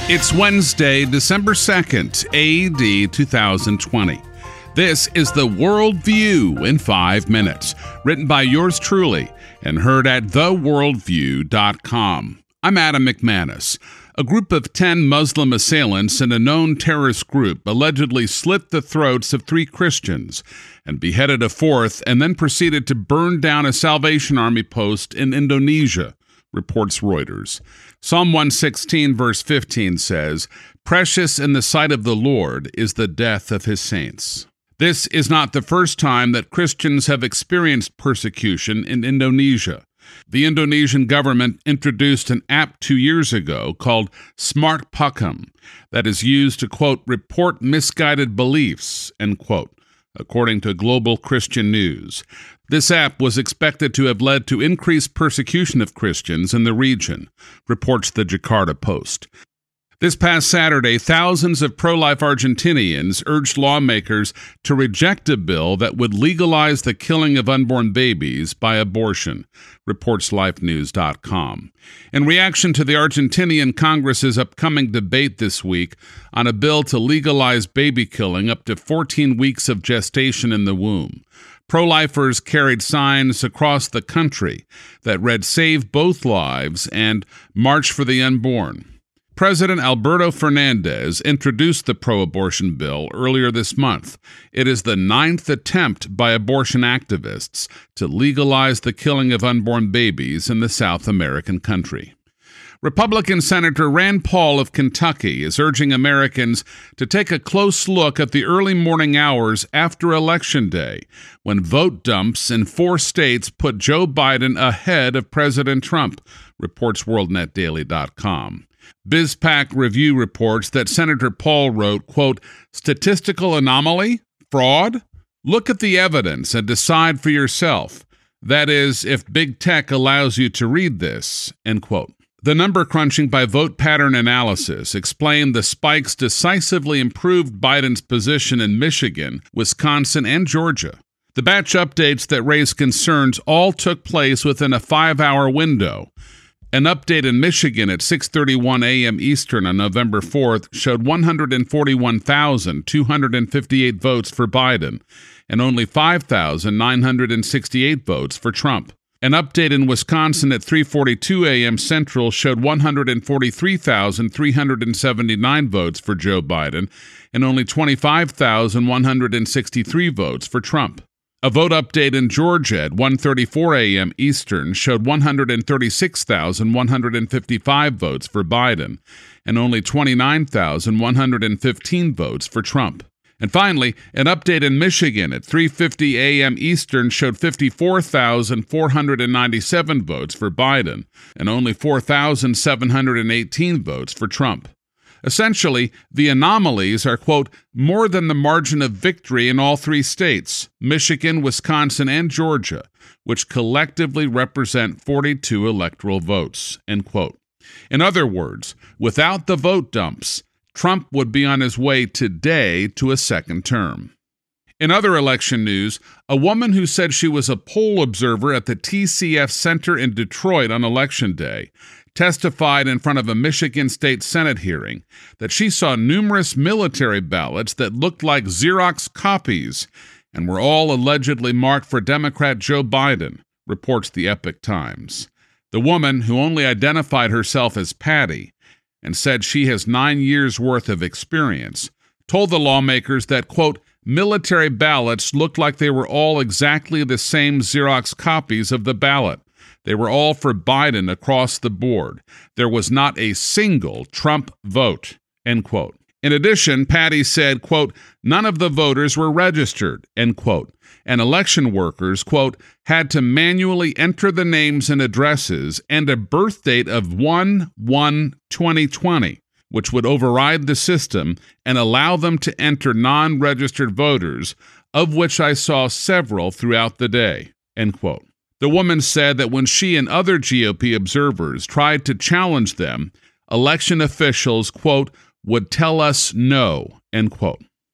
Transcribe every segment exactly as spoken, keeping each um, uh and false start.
It's Wednesday, December second, A D two thousand twenty. This is the World View in five minutes, written by yours truly and heard at the worldview dot com. I'm Adam McManus. A group of ten Muslim assailants in a known terrorist group allegedly slit the throats of three Christians and beheaded a fourth, and then proceeded to burn down a Salvation Army post in Indonesia, reports Reuters. Psalm one sixteen verse fifteen says, "Precious in the sight of the Lord is the death of his saints." This is not the first time that Christians have experienced persecution in Indonesia. The Indonesian government introduced an app two years ago called Smart Pakem that is used to, quote, report misguided beliefs, end quote, according to Global Christian News. This app was expected to have led to increased persecution of Christians in the region, reports the Jakarta Post. This past Saturday, thousands of pro-life Argentinians urged lawmakers to reject a bill that would legalize the killing of unborn babies by abortion, reports life news dot com. In reaction to the Argentinian Congress's upcoming debate this week on a bill to legalize baby killing up to fourteen weeks of gestation in the womb, pro-lifers carried signs across the country that read "Save Both Lives" and "March for the Unborn." President Alberto Fernandez introduced the pro-abortion bill earlier this month. It is the ninth attempt by abortion activists to legalize the killing of unborn babies in the South American country. Republican Senator Rand Paul of Kentucky is urging Americans to take a close look at the early morning hours after Election Day, when vote dumps in four states put Joe Biden ahead of President Trump, reports world net daily dot com. BizPac Review reports that Senator Paul wrote, quote, "Statistical anomaly? Fraud? Look at the evidence and decide for yourself. That is, if big tech allows you to read this," end quote. The number crunching by vote pattern analysis explained the spikes decisively improved Biden's position in Michigan, Wisconsin, and Georgia. The batch updates that raised concerns all took place within a five-hour window. An update in Michigan at six thirty-one a.m. Eastern on November fourth showed one hundred forty-one thousand two hundred fifty-eight votes for Biden and only five thousand nine hundred sixty-eight votes for Trump. An update in Wisconsin at three forty-two a.m. Central showed one hundred forty-three thousand three hundred seventy-nine votes for Joe Biden and only twenty-five thousand one hundred sixty-three votes for Trump. A vote update in Georgia at one thirty-four a.m. Eastern showed one hundred thirty-six thousand one hundred fifty-five votes for Biden and only twenty-nine thousand one hundred fifteen votes for Trump. And finally, an update in Michigan at three fifty a.m. Eastern showed fifty-four thousand four hundred ninety-seven votes for Biden and only four thousand seven hundred eighteen votes for Trump. Essentially, the anomalies are, quote, more than the margin of victory in all three states, Michigan, Wisconsin, and Georgia, which collectively represent forty-two electoral votes, end quote. In other words, without the vote dumps, Trump would be on his way today to a second term. In other election news, a woman who said she was a poll observer at the T C F Center in Detroit on Election Day testified in front of a Michigan State Senate hearing that she saw numerous military ballots that looked like Xerox copies and were all allegedly marked for Democrat Joe Biden, reports the Epoch Times. The woman, who only identified herself as Patty and said she has nine years' worth of experience, told the lawmakers that, quote, military ballots looked like they were all exactly the same Xerox copies of the ballot. They were all for Biden across the board. There was not a single Trump vote, end quote. In addition, Patty said, quote, none of the voters were registered, end quote, and election workers, quote, had to manually enter the names and addresses and a birth date of one one twenty twenty, which would override the system and allow them to enter non-registered voters, of which I saw several throughout the day, end quote. The woman said that when she and other G O P observers tried to challenge them, election officials, quote, would tell us no, end quote.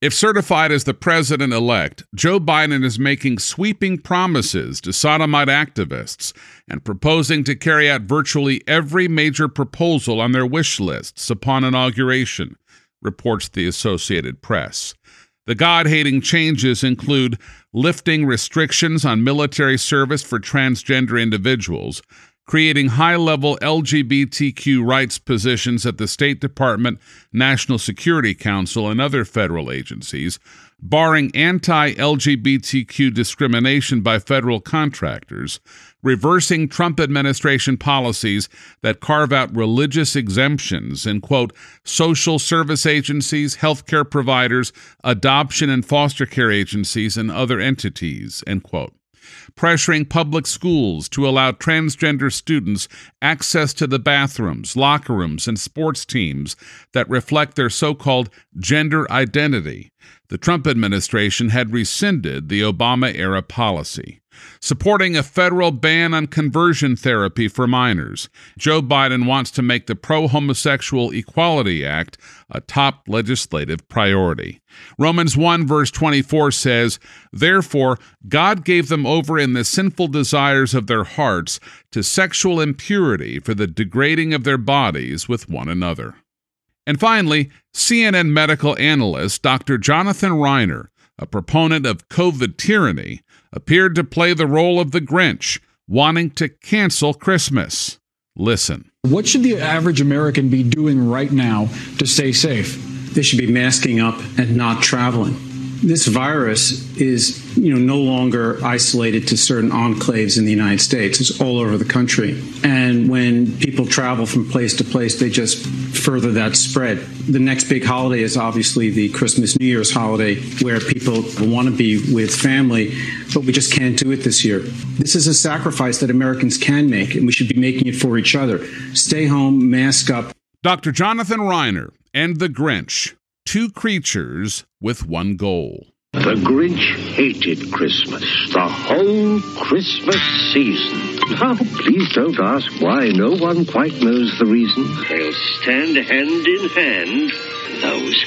If certified as the president-elect, Joe Biden is making sweeping promises to sodomite activists and proposing to carry out virtually every major proposal on their wish lists upon inauguration, reports the Associated Press. The God-hating changes include lifting restrictions on military service for transgender individuals, creating high-level L G B T Q rights positions at the State Department, National Security Council, and other federal agencies, barring anti-L G B T Q discrimination by federal contractors, reversing Trump administration policies that carve out religious exemptions in, quote, social service agencies, healthcare providers, adoption and foster care agencies, and other entities, end quote. Pressuring public schools to allow transgender students access to the bathrooms, locker rooms, and sports teams that reflect their so-called gender identity. The Trump administration had rescinded the Obama-era policy. Supporting a federal ban on conversion therapy for minors. Joe Biden wants to make the Pro-Homosexual Equality Act a top legislative priority. Romans one verse twenty-four says, "Therefore, God gave them over in the sinful desires of their hearts to sexual impurity for the degrading of their bodies with one another." And finally, C N N medical analyst Doctor Jonathan Reiner, a proponent of COVID tyranny, appeared to play the role of the Grinch, wanting to cancel Christmas. Listen. What should the average American be doing right now to stay safe? They should be masking up and not traveling. This virus is, you know, no longer isolated to certain enclaves in the United States. It's all over the country. And when people travel from place to place, they just further that spread. The next big holiday is obviously the Christmas, New Year's holiday, where people want to be with family, but we just can't do it this year. This is a sacrifice that Americans can make, and we should be making it for each other. Stay home, mask up. Doctor Jonathan Reiner and the Grinch. Two creatures with one goal. The Grinch hated Christmas, the whole Christmas season. Now, please don't ask why. No one quite knows the reason. They'll stand hand in hand. Those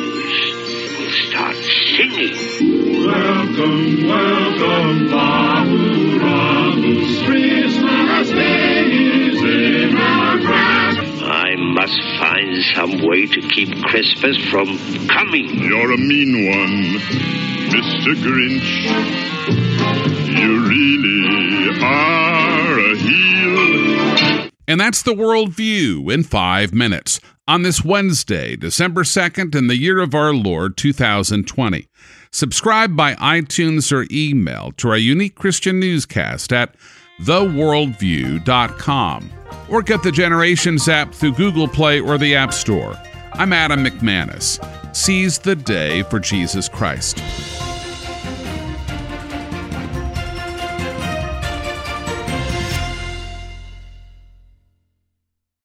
fools will start singing. Welcome, welcome, Bahuramus. Christmas Day is in our grasp. I must find some way to keep Christmas from coming. You're a mean one, Mister Grinch. You really are a heel. And that's the Worldview in five minutes on this Wednesday, December second, in the year of our Lord, two thousand twenty. Subscribe by iTunes or email to our unique Christian newscast at the worldview dot com. Or get the Generations app through Google Play or the App Store. I'm Adam McManus. Seize the day for Jesus Christ.